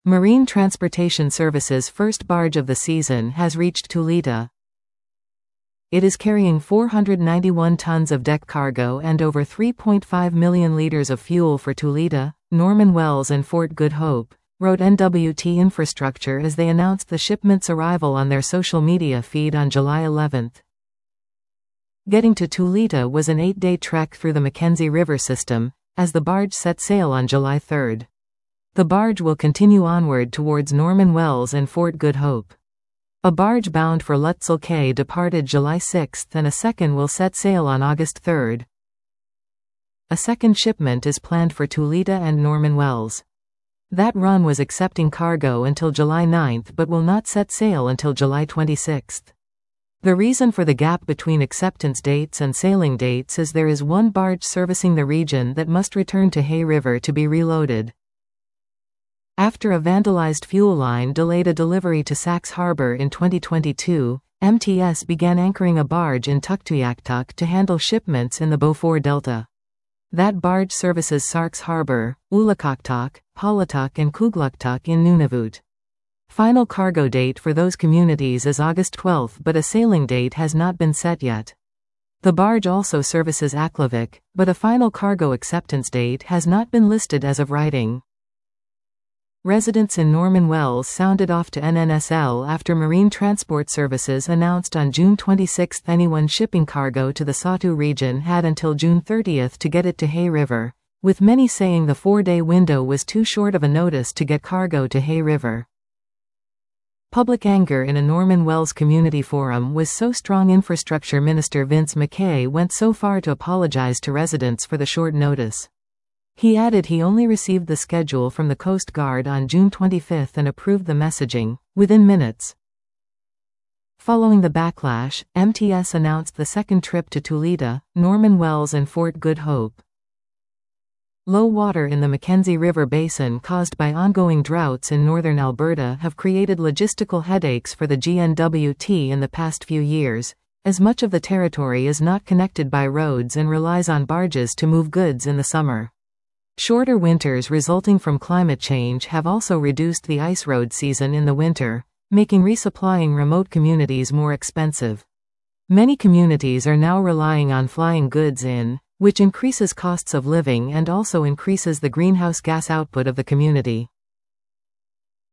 Marine Transportation Services' first barge of the season has reached Tulita. It is carrying 491 tons of deck cargo and over 3.5 million liters of fuel for Tulita, Norman Wells and Fort Good Hope, wrote NWT Infrastructure as they announced the shipment's arrival on their social media feed on July 11. Getting to Tulita was an 8-day trek through the Mackenzie River system, as the barge set sail on July 3. The barge will continue onward towards Norman Wells and Fort Good Hope. A barge bound for Lutzel Cay departed July 6 and a second will set sail on August 3. A second shipment is planned for Tulita and Norman Wells. That run was accepting cargo until July 9 but will not set sail until July 26. The reason for the gap between acceptance dates and sailing dates is there is one barge servicing the region that must return to Hay River to be reloaded. After a vandalized fuel line delayed a delivery to Sax Harbor in 2022, MTS began anchoring a barge in Tuktoyaktuk to handle shipments in the Beaufort Delta. That barge services Sax Harbor, Ulakoktok, Palatuk and Kugluktuk in Nunavut. Final cargo date for those communities is August 12 but a sailing date has not been set yet. The barge also services Aklavik, but a final cargo acceptance date has not been listed as of writing. Residents in Norman Wells sounded off to NNSL after Marine Transport Services announced on June 26 anyone shipping cargo to the Satu region had until June 30 to get it to Hay River, with many saying the 4-day window was too short of a notice to get cargo to Hay River. Public anger in a Norman Wells community forum was so strong Infrastructure Minister Vince MacKay went so far to apologize to residents for the short notice. He added he only received the schedule from the Coast Guard on June 25 and approved the messaging within minutes. Following the backlash, MTS announced the second trip to Tulita, Norman Wells and Fort Good Hope. Low water in the Mackenzie River Basin caused by ongoing droughts in northern Alberta have created logistical headaches for the GNWT in the past few years, as much of the territory is not connected by roads and relies on barges to move goods in the summer. Shorter winters resulting from climate change have also reduced the ice road season in the winter, making resupplying remote communities more expensive. Many communities are now relying on flying goods in, which increases costs of living and also increases the greenhouse gas output of the community.